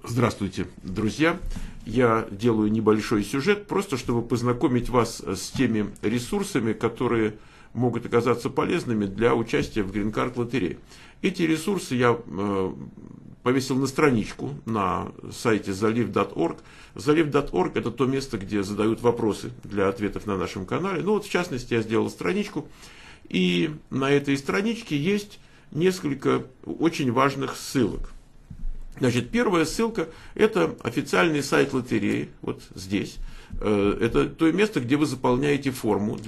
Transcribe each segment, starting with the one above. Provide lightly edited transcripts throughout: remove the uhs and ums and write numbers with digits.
Здравствуйте, друзья! Я делаю небольшой сюжет, просто чтобы познакомить вас с теми ресурсами, которые могут оказаться полезными для участия в Green Card лотерее. Эти ресурсы я повесил на страничку на сайте zaliv.org. Zaliv.org – это то место, где задают вопросы для ответов на нашем канале. Ну вот, в частности, я сделал страничку, и на этой страничке есть несколько очень важных ссылок. Значит, первая ссылка – это официальный сайт лотереи, вот здесь. Это то место, где вы заполняете форму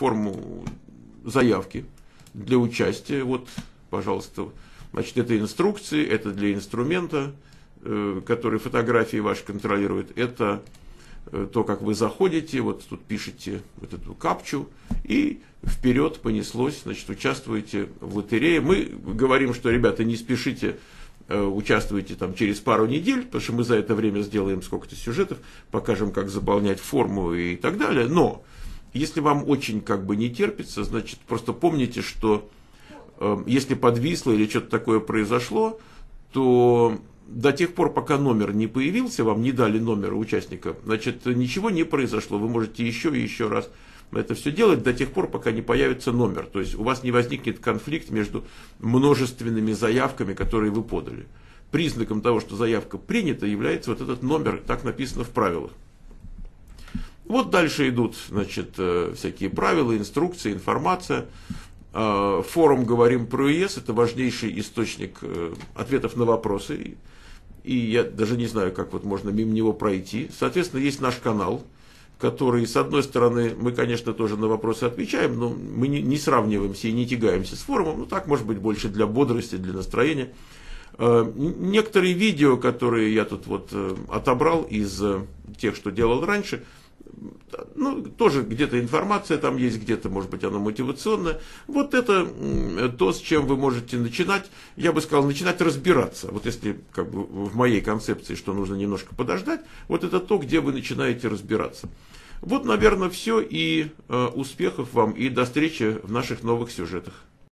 заявки для участия. Вот, пожалуйста, значит, это инструкции, это для инструмента, который фотографии ваши контролирует. Это то, как вы заходите, вот тут пишете вот эту капчу, и вперед понеслось, значит, участвуете в лотерее. Мы говорим, что, ребята, не спешите, участвуйте там через пару недель, потому что мы за это время сделаем сколько-то сюжетов, покажем, как заполнять форму и так далее. Но если вам очень не терпится, значит, просто помните, что если подвисло или что-то такое произошло, то до тех пор, пока номер не появился, вам не дали номера участника, значит, ничего не произошло. Вы можете еще и еще раз это все делать до тех пор, пока не появится номер. То есть у вас не возникнет конфликт между множественными заявками, которые вы подали. Признаком того, что заявка принята, является вот этот номер, так написано в правилах. Вот дальше идут, значит, всякие правила, инструкции, информация. Форум «Говорим про ЕС» – это важнейший источник ответов на вопросы. И я даже не знаю, как вот можно мимо него пройти. Соответственно, есть наш канал, который, с одной стороны, мы, конечно, тоже на вопросы отвечаем, но мы не сравниваемся и не тягаемся с форумом. Ну, так, может быть, больше для бодрости, для настроения. Некоторые видео, которые я тут вот отобрал из тех, что делал раньше, ну, тоже где-то информация там есть, где-то, может быть, она мотивационная. Вот это то, с чем вы можете начинать, я бы сказал, начинать разбираться. Вот если в моей концепции, что нужно немножко подождать, вот это то, где вы начинаете разбираться. Вот, наверное, все, и успехов вам, и до встречи в наших новых сюжетах.